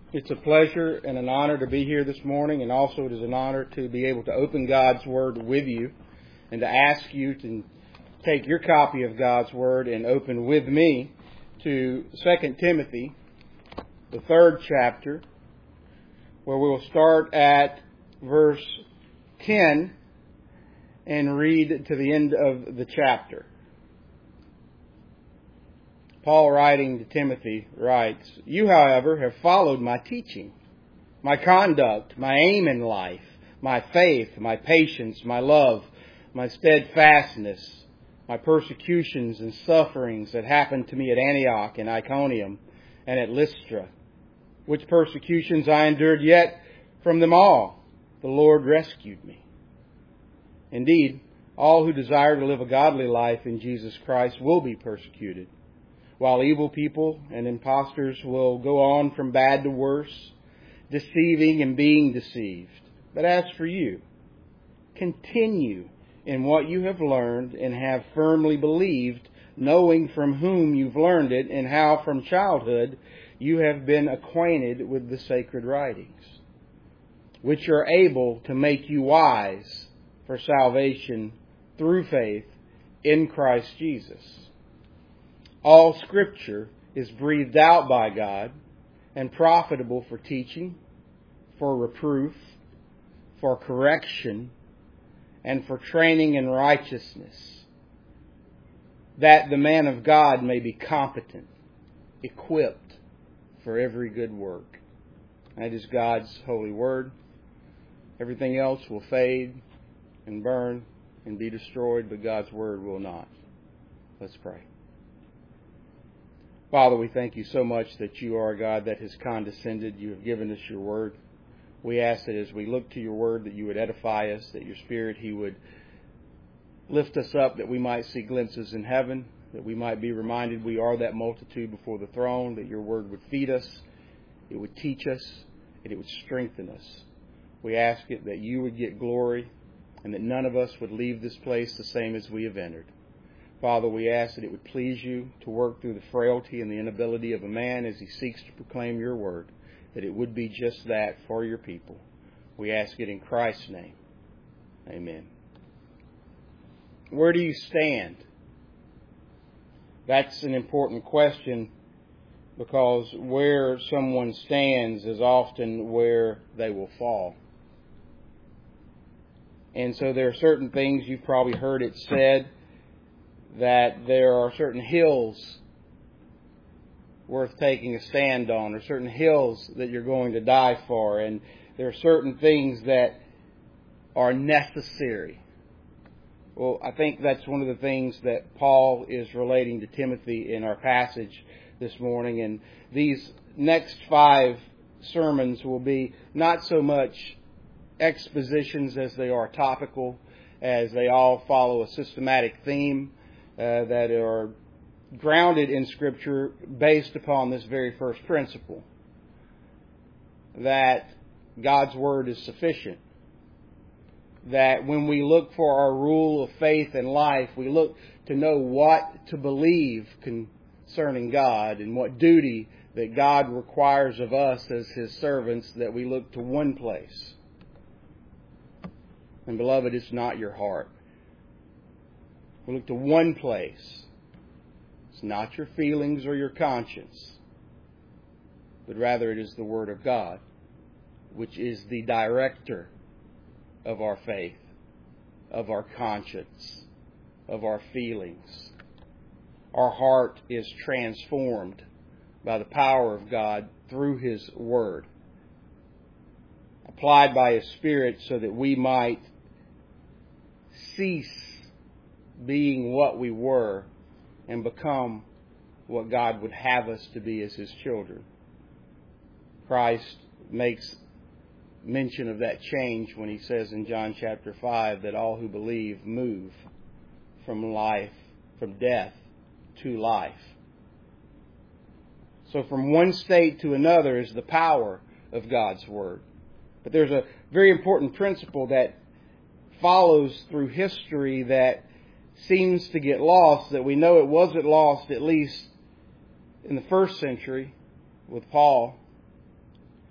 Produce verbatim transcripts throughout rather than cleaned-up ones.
It's a pleasure and an honor to be here this morning, and also it is an honor to be able to open God's Word with you and to ask you to take your copy of God's Word and open with me to Second Timothy, the third chapter, where we will start at verse ten and read to the end of the chapter. Paul, writing to Timothy, writes, "You, however, have followed my teaching, my conduct, my aim in life, my faith, my patience, my love, my steadfastness, my persecutions and sufferings that happened to me at Antioch and Iconium and at Lystra, which persecutions I endured, yet from them all the Lord rescued me. Indeed, all who desire to live a godly life in Jesus Christ will be persecuted, while evil people and impostors will go on from bad to worse, deceiving and being deceived. But as for you, continue in what you have learned and have firmly believed, knowing from whom you've learned it and how from childhood you have been acquainted with the sacred writings, which are able to make you wise for salvation through faith in Christ Jesus. All Scripture is breathed out by God and profitable for teaching, for reproof, for correction, and for training in righteousness, that the man of God may be competent, equipped for every good work." That is God's holy word. Everything else will fade and burn and be destroyed, but God's word will not. Let's pray. Father, we thank you so much that you are a God that has condescended. You have given us your word. We ask that as we look to your word, that you would edify us, that your Spirit, He would lift us up, that we might see glimpses in heaven, that we might be reminded we are that multitude before the throne, that your word would feed us, it would teach us, and it would strengthen us. We ask it that you would get glory and that none of us would leave this place the same as we have entered. Father, we ask that it would please you to work through the frailty and the inability of a man as he seeks to proclaim your word, that it would be just that for your people. We ask it in Christ's name. Amen. Where do you stand? That's an important question, because where someone stands is often where they will fall. And so there are certain things, you've probably heard it said, that there are certain hills worth taking a stand on, or certain hills that you're going to die for, and there are certain things that are necessary. Well, I think that's one of the things that Paul is relating to Timothy in our passage this morning, and these next five sermons will be not so much expositions as they are topical, as they all follow a systematic theme Uh, that are grounded in Scripture based upon this very first principle, that God's Word is sufficient. That when we look for our rule of faith and life, we look to know what to believe concerning God and what duty that God requires of us as His servants, that we look to one place. And beloved, it's not your heart. We look to one place. It's not your feelings or your conscience, but rather it is the Word of God, which is the director of our faith, of our conscience, of our feelings. Our heart is transformed by the power of God through His Word, applied by His Spirit so that we might cease being what we were and become what God would have us to be as His children. Christ makes mention of that change when He says in John chapter five that all who believe move from life, from death to life. So from one state to another is the power of God's Word. But there's a very important principle that follows through history that seems to get lost, that we know it wasn't lost at least in the first century with Paul,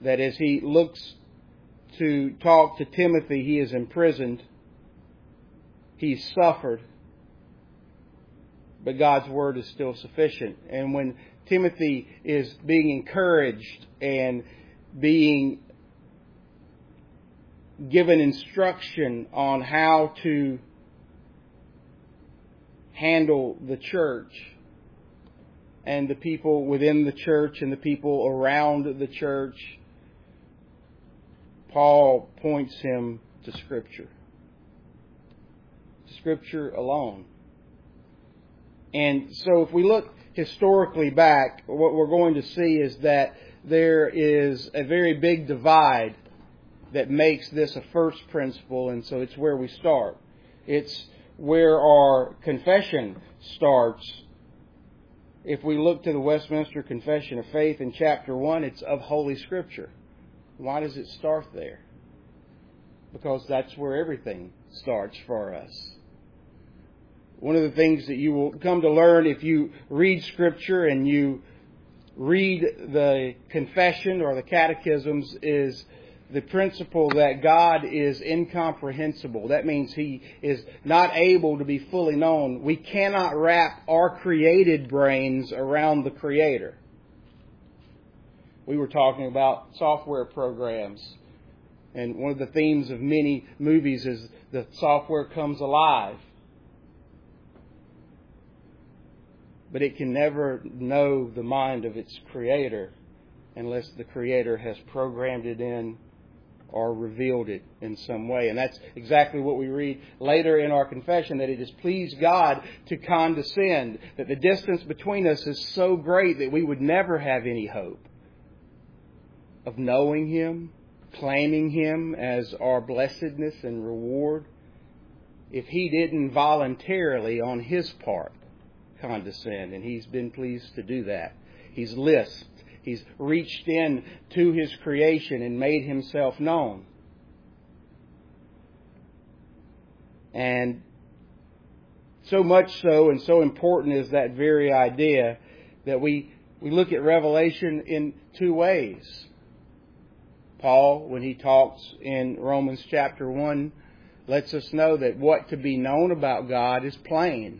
that as he looks to talk to Timothy, he is imprisoned, he's suffered, but God's Word is still sufficient. And when Timothy is being encouraged and being given instruction on how to handle the church and the people within the church and the people around the church, Paul points him to Scripture. Scripture alone. And so if we look historically back, what we're going to see is that there is a very big divide that makes this a first principle, and so it's where we start. It's where our confession starts. If we look to the Westminster Confession of Faith in chapter one, it's of Holy Scripture. Why does it start there? Because that's where everything starts for us. One of the things that you will come to learn if you read Scripture and you read the confession or the catechisms is the principle that God is incomprehensible. That means He is not able to be fully known. We cannot wrap our created brains around the Creator. We were talking about software programs. And one of the themes of many movies is the software comes alive. But it can never know the mind of its Creator unless the Creator has programmed it in or revealed it in some way. And that's exactly what we read later in our confession, that it has pleased God to condescend, that the distance between us is so great that we would never have any hope of knowing Him, claiming Him as our blessedness and reward, if He didn't voluntarily, on His part, condescend. And He's been pleased to do that. He's lisped. He's reached in to His creation and made Himself known. And so much so, and so important is that very idea, that we, we look at Revelation in two ways. Paul, when he talks in Romans chapter one, lets us know that what to be known about God is plain.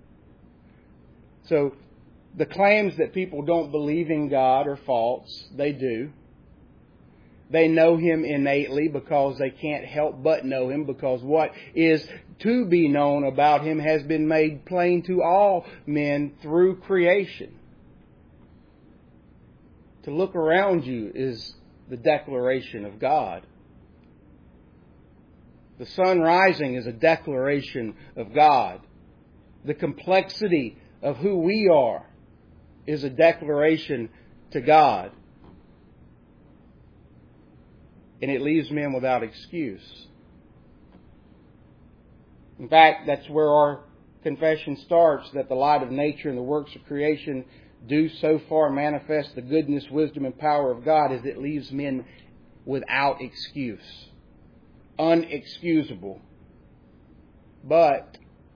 So, the claims that people don't believe in God are false. They do. They know Him innately because they can't help but know Him, because what is to be known about Him has been made plain to all men through creation. To look around you is the declaration of God. The sun rising is a declaration of God. The complexity of who we are is a declaration to God. And it leaves men without excuse. In fact, that's where our confession starts, that the light of nature and the works of creation do so far manifest the goodness, wisdom, and power of God, as it leaves men without excuse. Unexcusable. But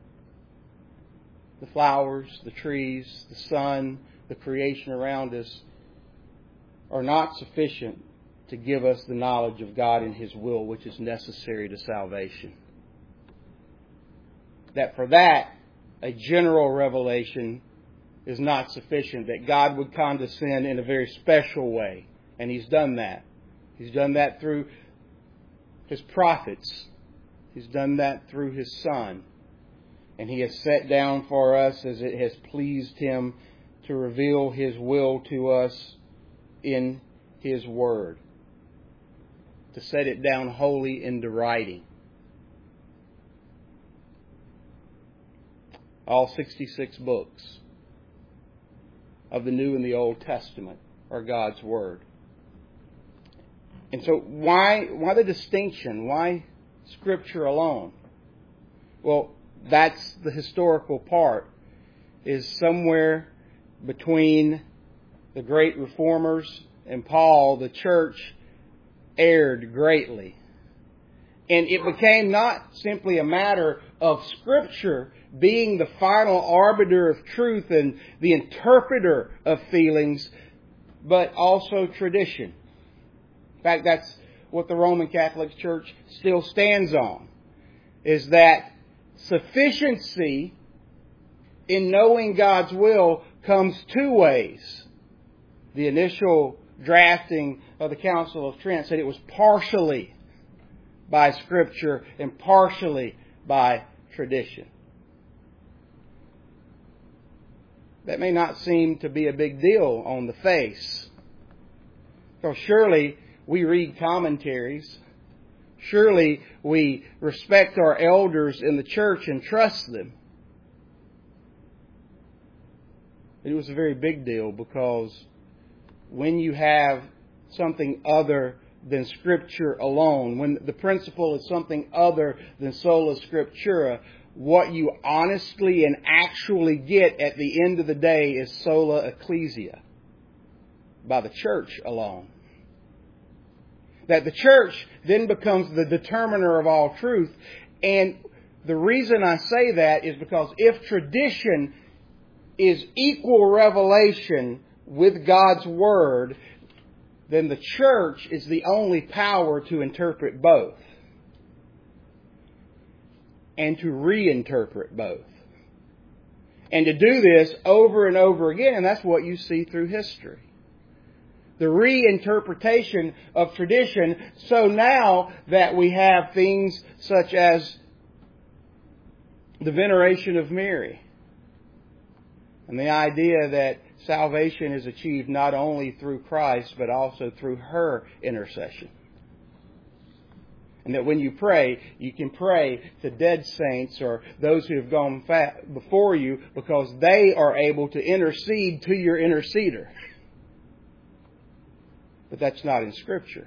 the flowers, the trees, the sun, the creation around us are not sufficient to give us the knowledge of God and His will, which is necessary to salvation. That for that, a general revelation is not sufficient. That God would condescend in a very special way. And He's done that. He's done that through His prophets. He's done that through His Son. And He has set down for us, as it has pleased Him, to reveal His will to us in His Word. To set it down wholly into writing. All sixty-six books of the New and the Old Testament are God's Word. And so why, why the distinction? Why Scripture alone? Well, that's the historical part, is somewhere between the great reformers and Paul, the church erred greatly. And it became not simply a matter of Scripture being the final arbiter of truth and the interpreter of feelings, but also tradition. In fact, that's what the Roman Catholic Church still stands on, is that sufficiency in knowing God's will comes two ways. The initial drafting of the Council of Trent said it was partially by Scripture and partially by tradition. That may not seem to be a big deal on the face. Because surely we read commentaries. Surely we respect our elders in the church and trust them. It was a very big deal because when you have something other than Scripture alone, when the principle is something other than sola scriptura, what you honestly and actually get at the end of the day is sola ecclesia, by the church alone. That the church then becomes the determiner of all truth. And the reason I say that is because if tradition is equal revelation with God's Word, then the church is the only power to interpret both. And to reinterpret both. And to do this over and over again, and that's what you see through history. The reinterpretation of tradition, so now that we have things such as the veneration of Mary, and the idea that salvation is achieved not only through Christ, but also through her intercession. And that when you pray, you can pray to dead saints or those who have gone before you because they are able to intercede to your interceder. But that's not in Scripture.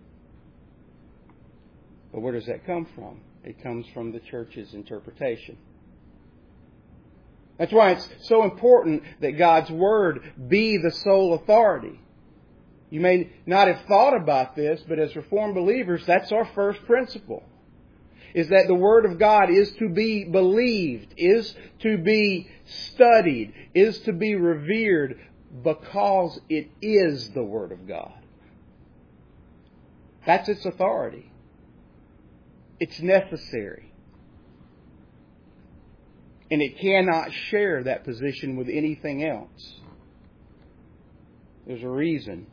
But where does that come from? It comes from the church's interpretation. That's why it's so important that God's Word be the sole authority. You may not have thought about this, but as Reformed believers, that's our first principle. Is that the Word of God is to be believed, is to be studied, is to be revered because it is the Word of God. That's its authority. It's necessary. And it cannot share that position with anything else. There's a reason.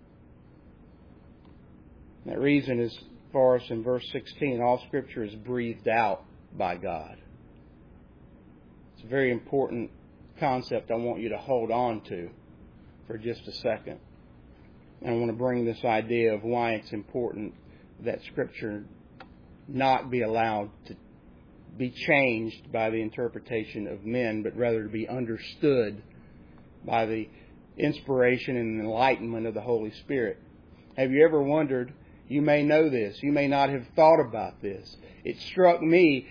That reason is for us in verse sixteen. All Scripture is breathed out by God. It's a very important concept I want you to hold on to for just a second. And I want to bring this idea of why it's important that Scripture not be allowed to be changed by the interpretation of men, but rather to be understood by the inspiration and enlightenment of the Holy Spirit. Have you ever wondered, you may know this, you may not have thought about this. It struck me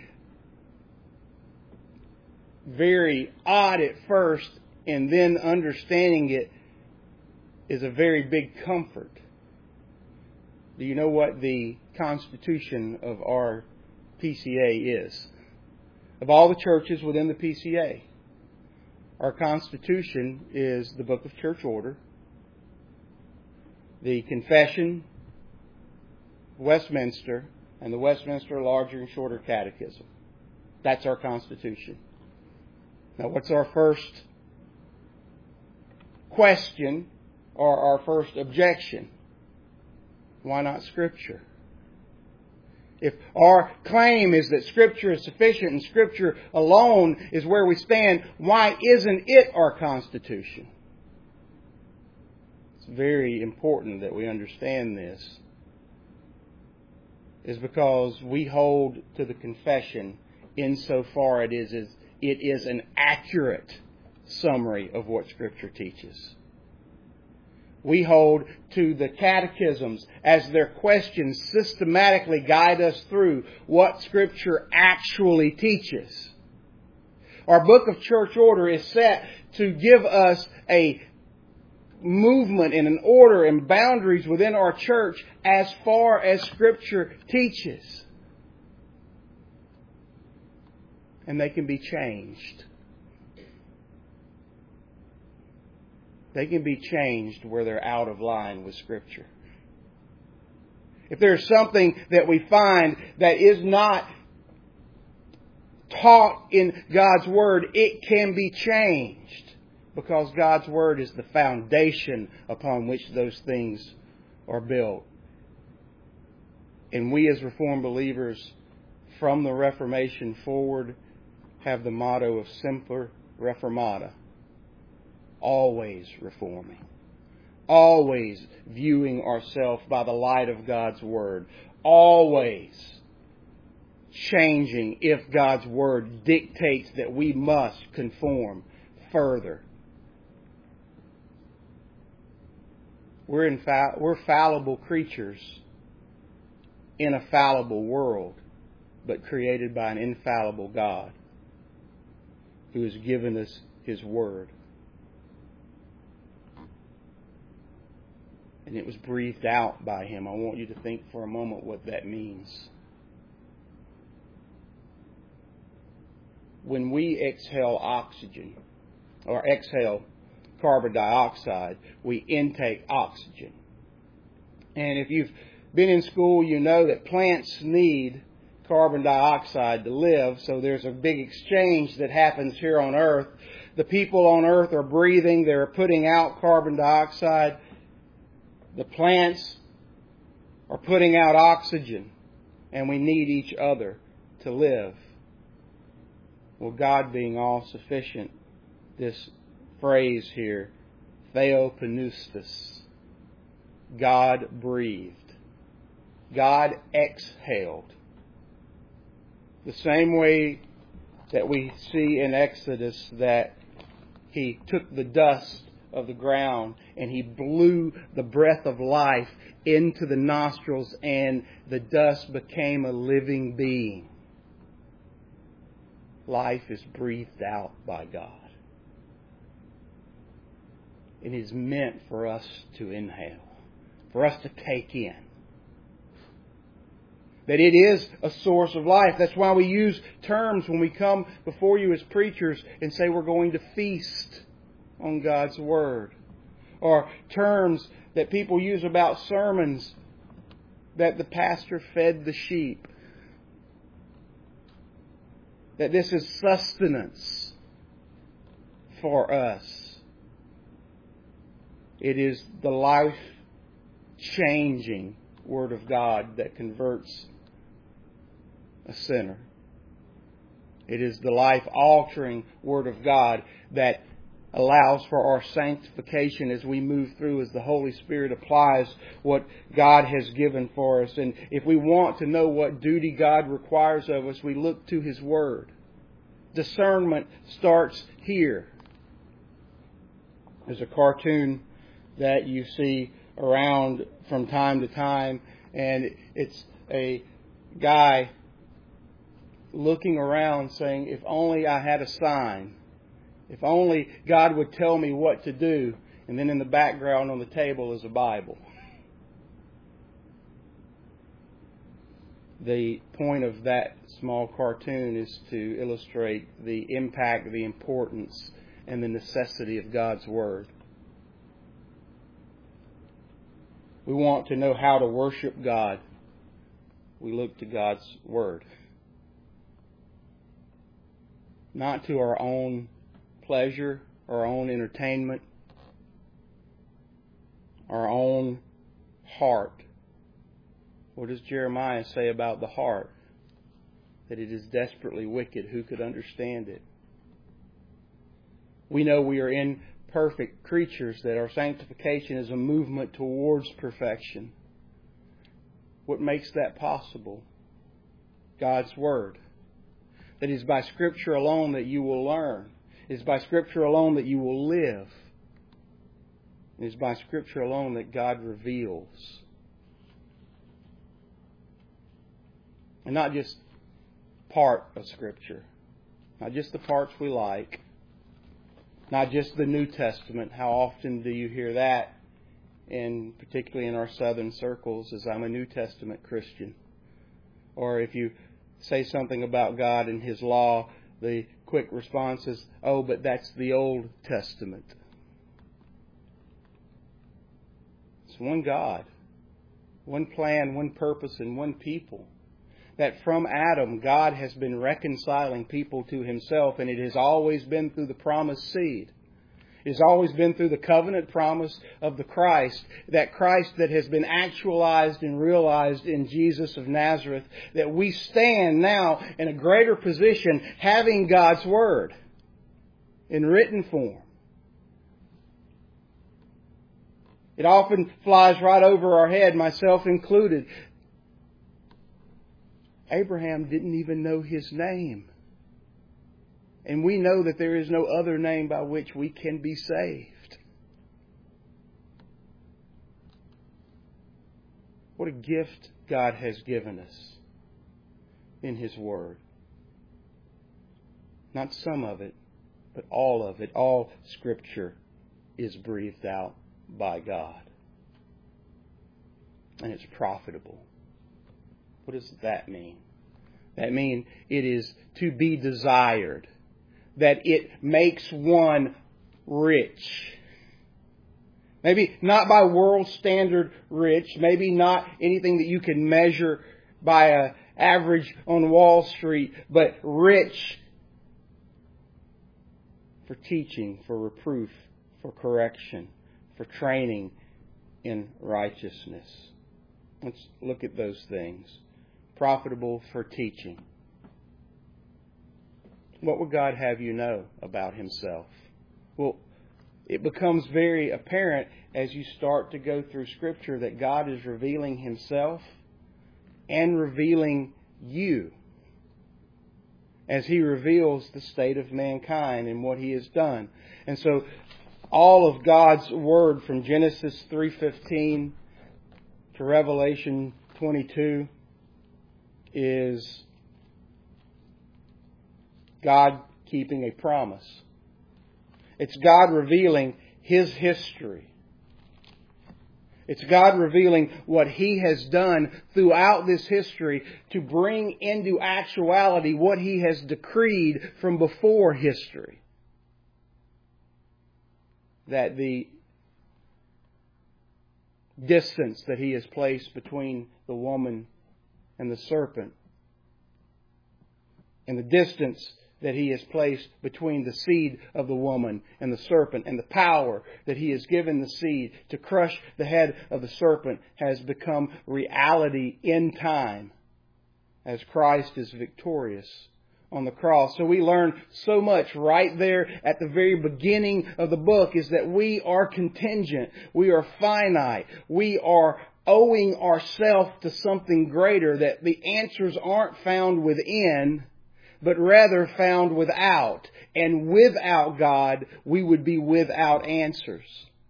very odd at first, and then understanding it is a very big comfort. Do you know what the constitution of our P C A is? Of all the churches within the P C A, our constitution is the Book of Church Order, the Confession, Westminster, and the Westminster Larger and Shorter Catechism. That's our constitution. Now, what's our first question or our first objection? Why not Scripture? If our claim is that Scripture is sufficient and Scripture alone is where we stand, why isn't it our Constitution? It's very important that we understand this. Is because we hold to the confession insofar it is, it is an accurate summary of what Scripture teaches. We hold to the catechisms as their questions systematically guide us through what Scripture actually teaches. Our Book of Church Order is set to give us a movement and an order and boundaries within our church as far as Scripture teaches. And they can be changed. They can be changed where they're out of line with Scripture. if there's something that we find that is not taught in God's Word, it can be changed, because God's Word is the foundation upon which those things are built. And we as Reformed believers, from the Reformation forward, have the motto of Semper Reformata. Always reforming. Always viewing ourselves by the light of God's Word. Always changing if God's Word dictates that we must conform further. We're, infa- we're fallible creatures in a fallible world, but created by an infallible God who has given us His Word. And it was breathed out by Him. I want you to think for a moment what that means. When we exhale oxygen, or exhale carbon dioxide, we intake oxygen. And if you've been in school, you know that plants need carbon dioxide to live, so there's a big exchange that happens here on Earth. The people on Earth are breathing, they're putting out carbon dioxide. The plants are putting out oxygen, and we need each other to live. Well, God being all-sufficient, this phrase here, Theopneustos, God breathed. God exhaled. The same way that we see in Exodus that He took the dust of the ground and He blew the breath of life into the nostrils, and the dust became a living being. Life is breathed out by God. It is meant for us to inhale, for us to take in. That it is a source of life. That's why we use terms when we come before you as preachers and say we're going to feast on God's Word. Or terms that people use about sermons, that the pastor fed the sheep. That this is sustenance for us. It is the life-changing Word of God that converts a sinner. It is the life-altering Word of God that allows for our sanctification as we move through, as the Holy Spirit applies what God has given for us. And if we want to know what duty God requires of us, we look to His Word. Discernment starts here. There's a cartoon that you see around from time to time, and it's a guy looking around saying, if only I had a sign. If only God would tell me what to do. And then in the background on the table is a Bible. The point of that small cartoon is to illustrate the impact, the importance, and the necessity of God's Word. We want to know how to worship God. We look to God's Word. Not to our own pleasure, our own entertainment, our own heart. What does Jeremiah say about the heart? That it is desperately wicked. Who could understand it? We know we are imperfect creatures, that our sanctification is a movement towards perfection. What makes that possible? God's Word. That it is by Scripture alone that you will learn. It is by Scripture alone that you will live. It is by Scripture alone that God reveals. And not just part of Scripture. Not just the parts we like. Not just the New Testament. How often do you hear that? And particularly in our southern circles, as I'm a New Testament Christian. Or if you say something about God and His law, the quick response is, oh, but that's the Old Testament. It's one God. one plan, one purpose, and one people. That from Adam, God has been reconciling people to Himself, and it has always been through the promised seed. It has always been through the covenant promise of the Christ, that Christ that has been actualized and realized in Jesus of Nazareth, that we stand now in a greater position having God's Word in written form. It often flies right over our head, myself included. Abraham didn't even know his name. And we know that there is no other name by which we can be saved. What a gift God has given us in His Word. Not some of it, but all of it. All Scripture is breathed out by God. And it's profitable. What does that mean? That means it is to be desired. That it makes one rich. Maybe not by world standard rich. Maybe not anything that you can measure by an average on Wall Street. But rich for teaching, for reproof, for correction, for training in righteousness. Let's look at those things. Profitable for teaching. What would God have you know about Himself? Well, it becomes very apparent as you start to go through Scripture that God is revealing Himself and revealing you as He reveals the state of mankind and what He has done. And so all of God's Word from Genesis three fifteen to Revelation twenty-two is God keeping a promise. It's God revealing His history. It's God revealing what He has done throughout this history to bring into actuality what He has decreed from before history. That the distance that He has placed between the woman and the serpent, and the distance that He has placed between the seed of the woman and the serpent, and the power that He has given the seed to crush the head of the serpent, has become reality in time as Christ is victorious on the cross. So we learn so much right there at the very beginning of the book, is that we are contingent, we are finite, we are owing ourselves to something greater, that the answers aren't found within, but rather found without. And without God, we would be without answers.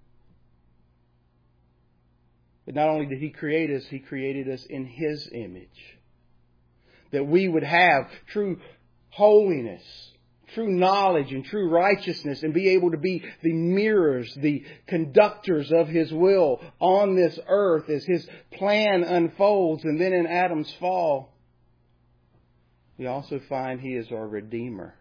But not only did He create us, He created us in His image. That we would have true holiness, true knowledge and true righteousness, and be able to be the mirrors, the conductors of His will on this earth as His plan unfolds. And then in Adam's fall, we also find He is our Redeemer.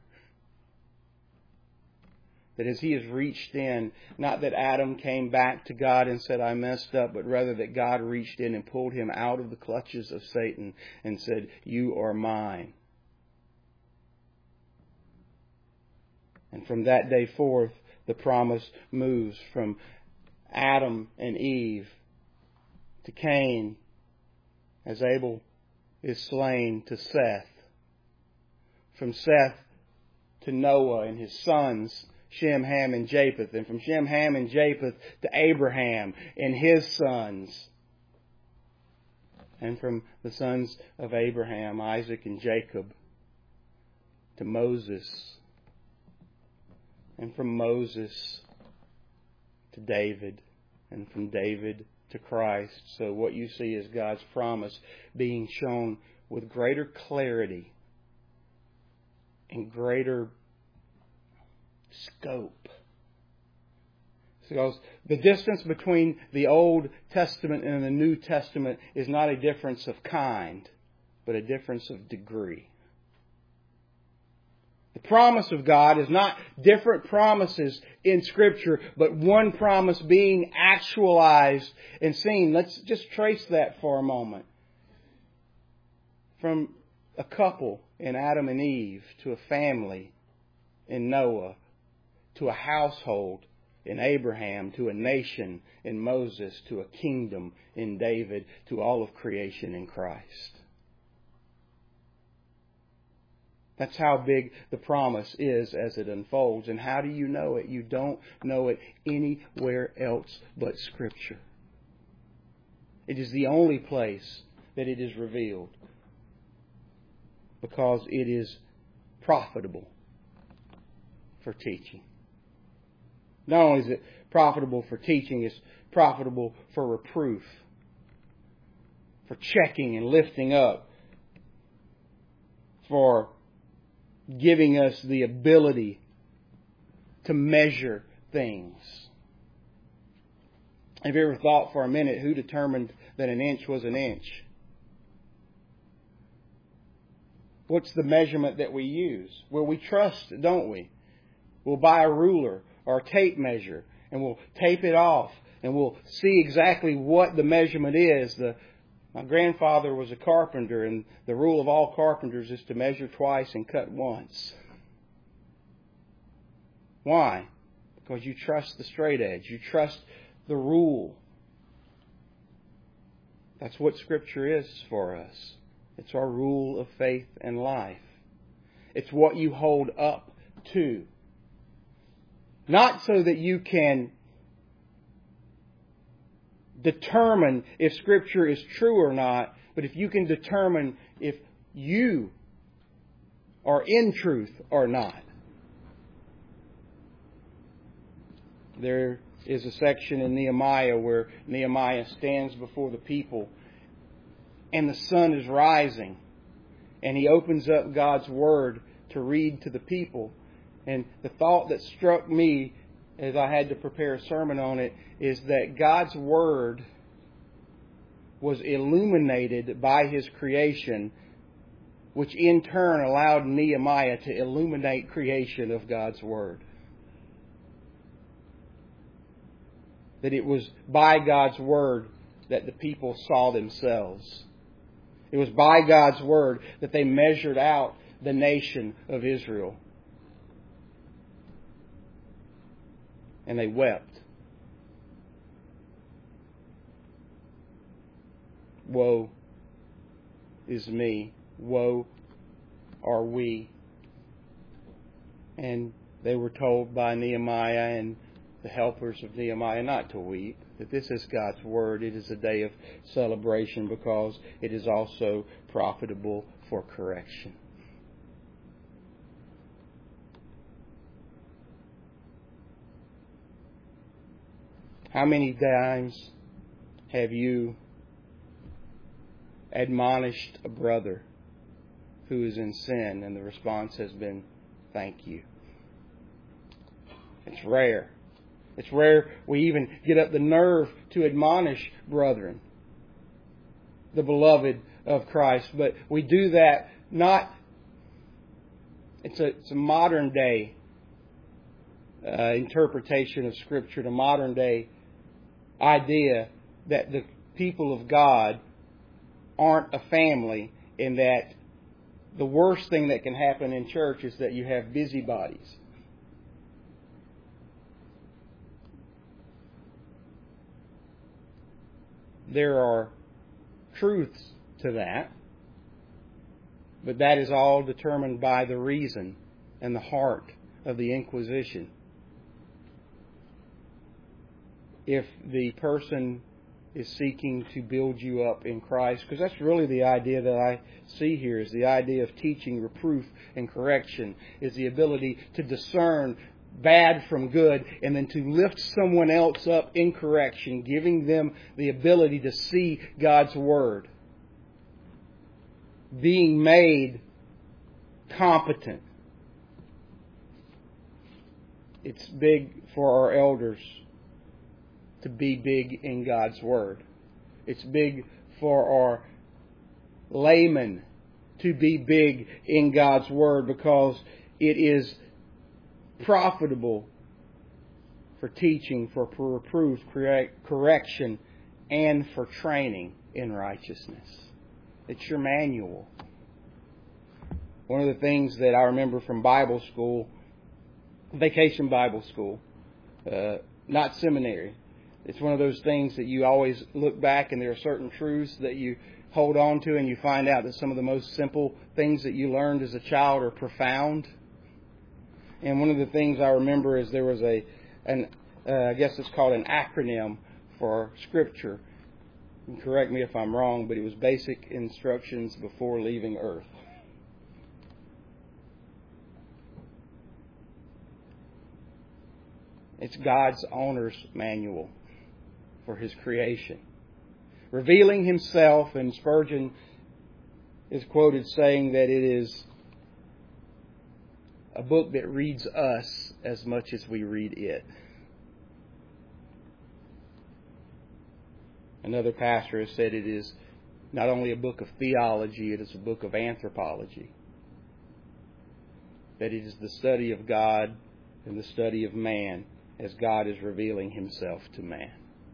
That as He has reached in, not that Adam came back to God and said, I messed up, but rather that God reached in and pulled him out of the clutches of Satan and said, you are mine. And from that day forth, the promise moves from Adam and Eve to Cain, as Abel is slain, to Seth. From Seth to Noah and his sons, Shem, Ham, and Japheth. And from Shem, Ham, and Japheth to Abraham and his sons. And from the sons of Abraham, Isaac, and Jacob to Moses. And from Moses to David. And from David to Christ. So what you see is God's promise being shown with greater clarity and greater scope. Because the distance between the Old Testament and the New Testament is not a difference of kind, but a difference of degree. The promise of God is not different promises in Scripture, but one promise being actualized and seen. Let's just trace that for a moment. From a couple in Adam and Eve, to a family in Noah, to a household in Abraham, to a nation in Moses, to a kingdom in David, to all of creation in Christ. That's how big the promise is as it unfolds. And how do you know it? You don't know it anywhere else but Scripture. It is the only place that it is revealed, because it is profitable for teaching. Not only is it profitable for teaching, it's profitable for reproof, for checking and lifting up, for giving us the ability to measure things. Have you ever thought for a minute who determined that an inch was an inch? What's the measurement that we use? Well, we trust, don't we? We'll buy a ruler or a tape measure and we'll tape it off and we'll see exactly what the measurement is. The My grandfather was a carpenter, and the rule of all carpenters is to measure twice and cut once. Why? Because you trust the straight edge. You trust the rule. That's what Scripture is for us. It's our rule of faith and life. It's what you hold up to. Not so that you can determine if Scripture is true or not, but if you can determine if you are in truth or not. There is a section in Nehemiah where Nehemiah stands before the people and the sun is rising, and he opens up God's Word to read to the people. And the thought that struck me as I had to prepare a sermon on it is that God's Word was illuminated by His creation, which in turn allowed Nehemiah to illuminate creation of God's Word. That it was by God's Word that the people saw themselves. It was by God's Word that they measured out the nation of Israel. And they wept. Woe is me. Woe are we. And they were told by Nehemiah and the helpers of Nehemiah not to weep. That this is God's Word. It is a day of celebration because it is also profitable for correction. How many times have you admonished a brother who is in sin and the response has been, thank you? It's rare. It's rare we even get up the nerve to admonish brethren, the beloved of Christ. But we do that not... It's a, it's a modern day uh, interpretation of Scripture, a modern day idea that the people of God aren't a family, and that the worst thing that can happen in church is that you have busybodies. There are truths to that, but that is all determined by the reason and the heart of the Inquisition. If the person is seeking to build you up in Christ, because that's really the idea that I see here, is the idea of teaching, reproof, and correction, is the ability to discern bad from good and then to lift someone else up in correction, giving them the ability to see God's Word being made competent. It's big for our elders to be big in God's Word. It's big for our laymen to be big in God's Word, because It is profitable for teaching, for reproof, correct, correction, and for training in righteousness. It's your manual. One of the things that I remember from Bible school, vacation Bible school, uh, not seminary. It's one of those things that you always look back and there are certain truths that you hold on to and you find out that some of the most simple things that you learned as a child are profound. And one of the things I remember is there was a, an, uh, I guess it's called an acronym for Scripture. And correct me if I'm wrong, but it was Basic Instructions Before Leaving Earth. It's God's owner's manual for His creation. Revealing Himself, and Spurgeon is quoted saying that it is a book that reads us as much as we read it. Another pastor has said it is not only a book of theology, it is a book of anthropology. That it is the study of God and the study of man as God is revealing Himself to man.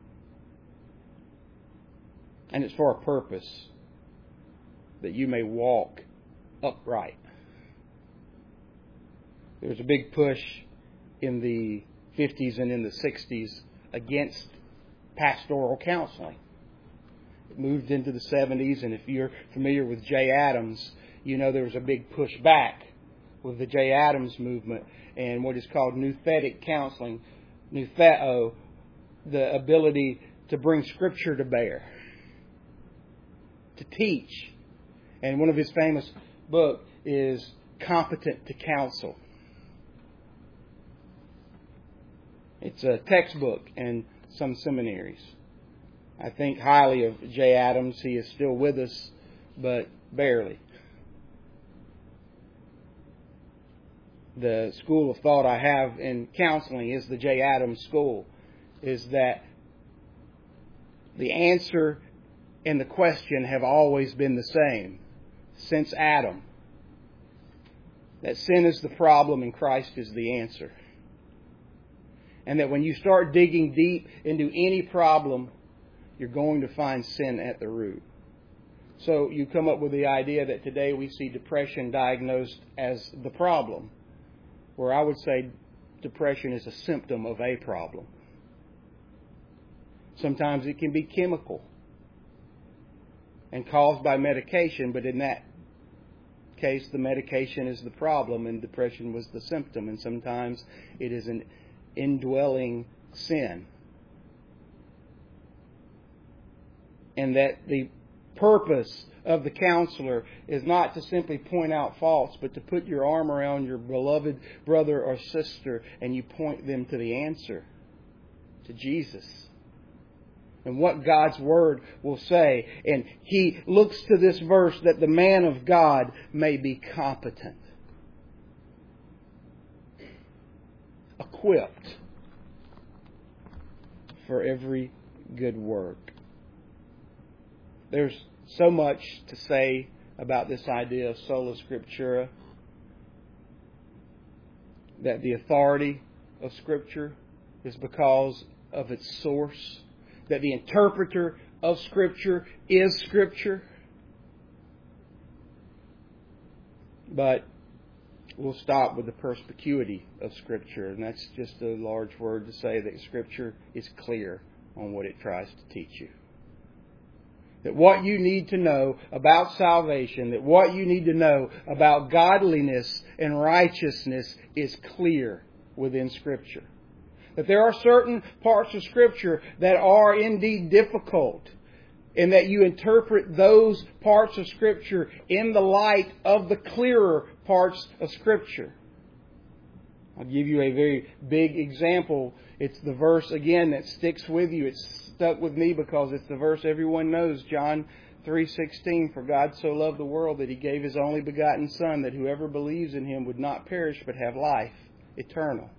And it's for a purpose, that you may walk upright. There was a big push in the fifties and in the sixties against pastoral counseling. It moved into the seventies, and if you're familiar with Jay Adams, you know there was a big push back with the Jay Adams movement and what is called nouthetic counseling, noutheo, the ability to bring Scripture to bear, to teach. And one of his famous books is Competent to Counsel. It's a textbook in some seminaries. I think highly of Jay Adams. He is still with us, but barely. The school of thought I have in counseling is the Jay Adams school, is that the answer and the question have always been the same since Adam. That sin is the problem and Christ is the answer. And that when you start digging deep into any problem, you're going to find sin at the root. So you come up with the idea that today we see depression diagnosed as the problem, where I would say depression is a symptom of a problem. Sometimes it can be chemical and caused by medication, but in that case, the medication is the problem and depression was the symptom. And sometimes it is an indwelling sin. And that the purpose of the counselor is not to simply point out faults, but to put your arm around your beloved brother or sister and you point them to the answer, to Jesus. And what God's Word will say. And he looks to this verse that the man of God may be competent, equipped for every good work. There's so much to say about this idea of sola scriptura, that the authority of Scripture is because of its source, that the interpreter of Scripture is Scripture. But we'll stop with the perspicuity of Scripture, and that's just a large word to say that Scripture is clear on what it tries to teach you. That what you need to know about salvation, that what you need to know about godliness and righteousness is clear within Scripture. That there are certain parts of Scripture that are indeed difficult, and that you interpret those parts of Scripture in the light of the clearer parts of Scripture. I'll give you a very big example. It's the verse, again, that sticks with you. It's stuck with me because it's the verse everyone knows. John three sixteen, for God so loved the world that He gave His only begotten Son, that whoever believes in Him would not perish but have life eternal.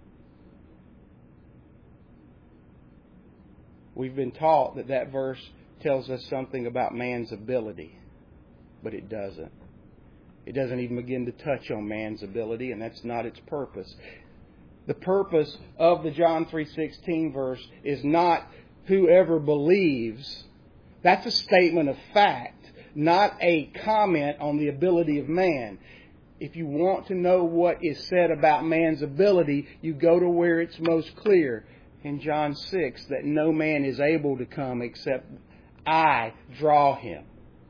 We've been taught that that verse tells us something about man's ability, but it doesn't. It doesn't even begin to touch on man's ability, and that's not its purpose. The purpose of the John three sixteen verse is not whoever believes. That's a statement of fact, not a comment on the ability of man. If you want to know what is said about man's ability, you go to where it's most clear in John six, that no man is able to come except I draw him.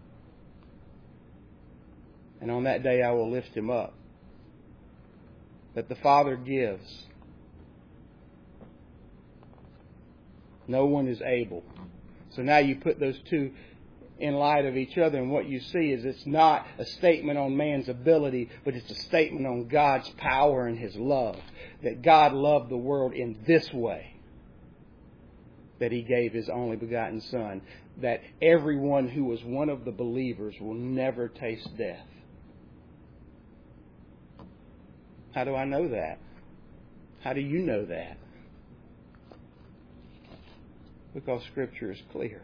And on that day I will lift him up. That the Father gives. No one is able. So now you put those two in light of each other, and what you see is it's not a statement on man's ability, but it's a statement on God's power and His love. That God loved the world in this way. That He gave His only begotten Son. That everyone who was one of the believers will never taste death. How do I know that? How do you know that? Because Scripture is clear.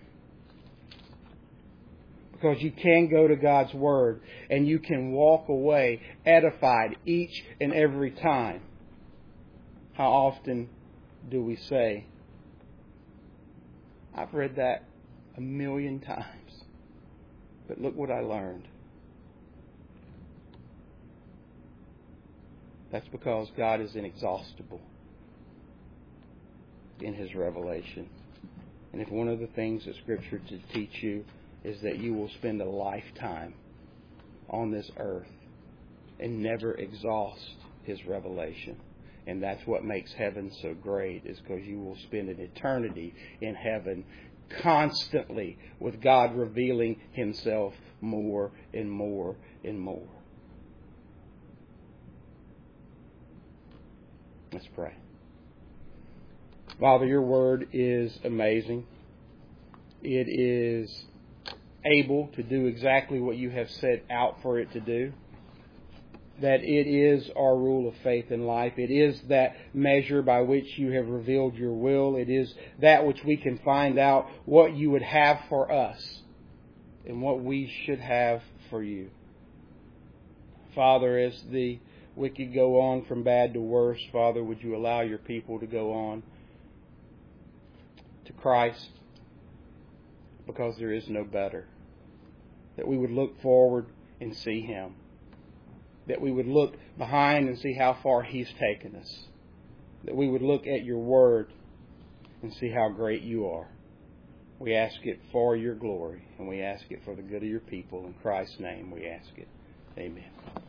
Because you can go to God's Word and you can walk away edified each and every time. How often do we say, I've read that a million times, but look what I learned. That's because God is inexhaustible in His revelation. And if one of the things that Scripture to teach you is that you will spend a lifetime on this earth and never exhaust His revelation. And that's what makes heaven so great, is because you will spend an eternity in heaven constantly with God revealing Himself more and more and more. Let's pray. Father, Your Word is amazing. It is able to do exactly what You have set out for it to do. That it is our rule of faith in life. It is that measure by which You have revealed Your will. It is that which we can find out what You would have for us and what we should have for You. Father, as the wicked go on from bad to worse, Father, would You allow Your people to go on to Christ, because there is no better. That we would look forward and see Him. That we would look behind and see how far He's taken us. That we would look at Your Word and see how great You are. We ask it for Your glory, and we ask it for the good of Your people. In Christ's name we ask it. Amen.